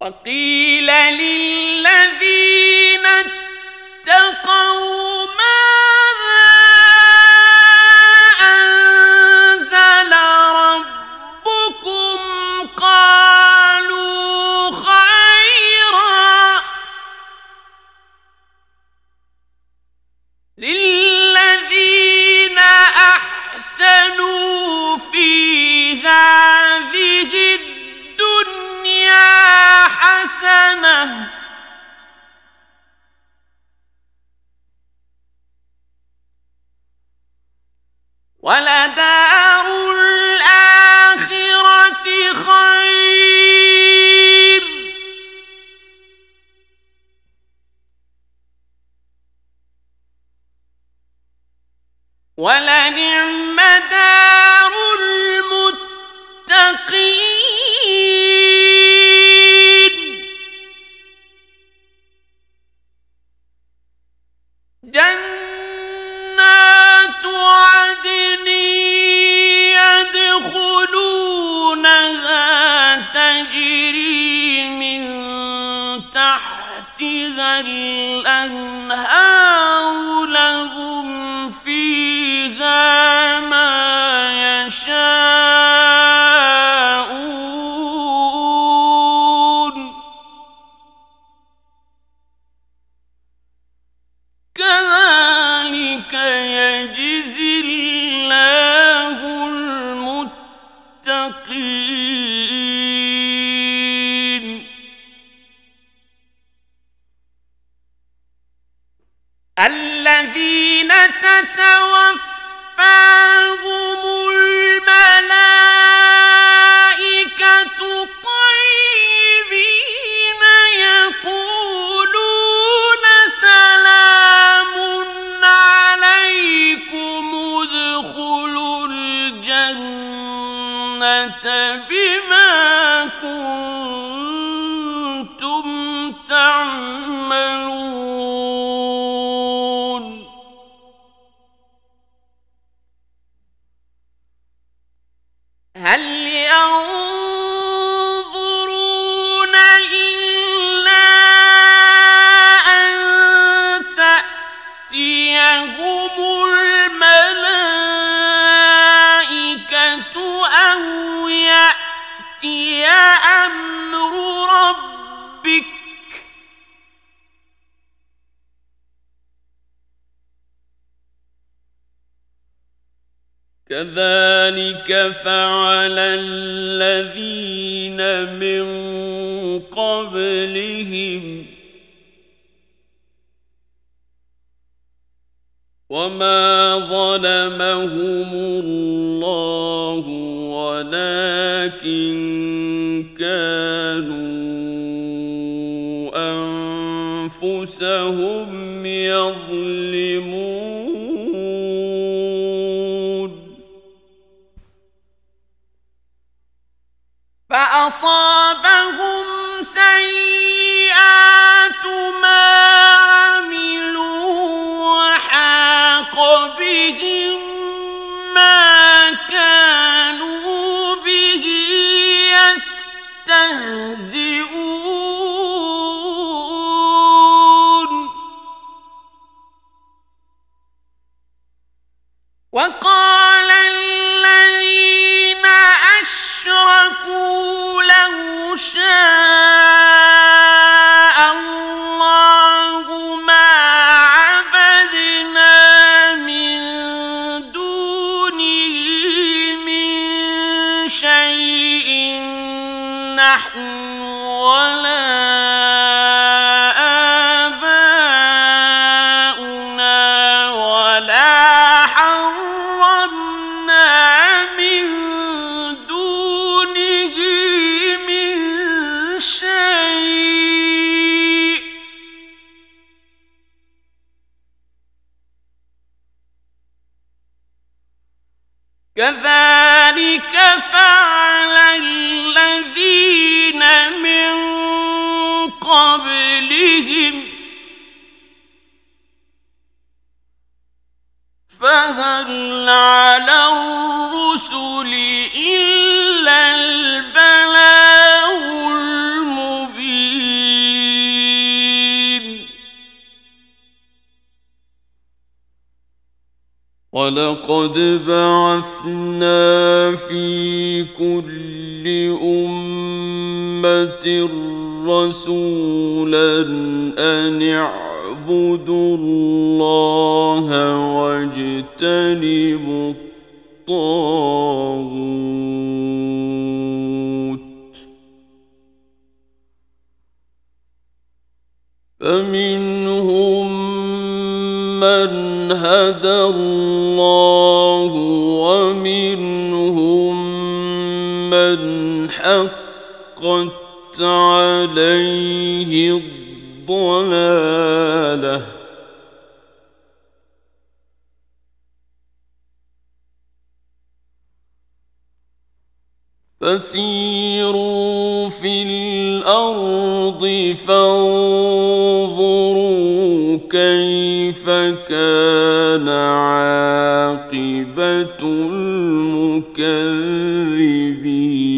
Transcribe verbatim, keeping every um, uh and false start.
وقيل للذين اتقوا ماذا أنزل ربكم قالوا خيرا للذين أحسنوا في هذه الدنيا حسنة ولدار الآخرة خير ولنعم دار المتقين جنات عدن يدخلونها تجري من تحتها الأنهار لهم فيها ما يشاءون كذلك يجزي الله المتقين الذين تتوفاهم الملائكة طيبين يقولون سلام عليكم ادخلوا الجنة بما كنتم تعملون هل ينظرون إلا أن تأتيهم الملائكة أو يأتي أمر ربك كذلك فعل الذين من قبلهم وما ظلمهم الله ولكن كانوا أنفسهم يظلمون فأصابهم سيئات ما عملوا وحاق بهم ما كانوا به يستهزئون وقال الذين أشركوا لو شاء الله ما عبدنا من دونه من شيء نحن ولا آباؤنا ولا حرمنا من دونه من شيء كذلك فعل الذين من قبلهم فهل على الرسل إلا البلاغ المبين ولقد بعثنا في كل أمة رسولا أن اعبدوا الله واجتنبوا الطاغوت فمنهم من هدى الله ومنهم من حقت عليه الضلالة فسيروا في الأرض فانظروا كيف كان عاقبة المكذبين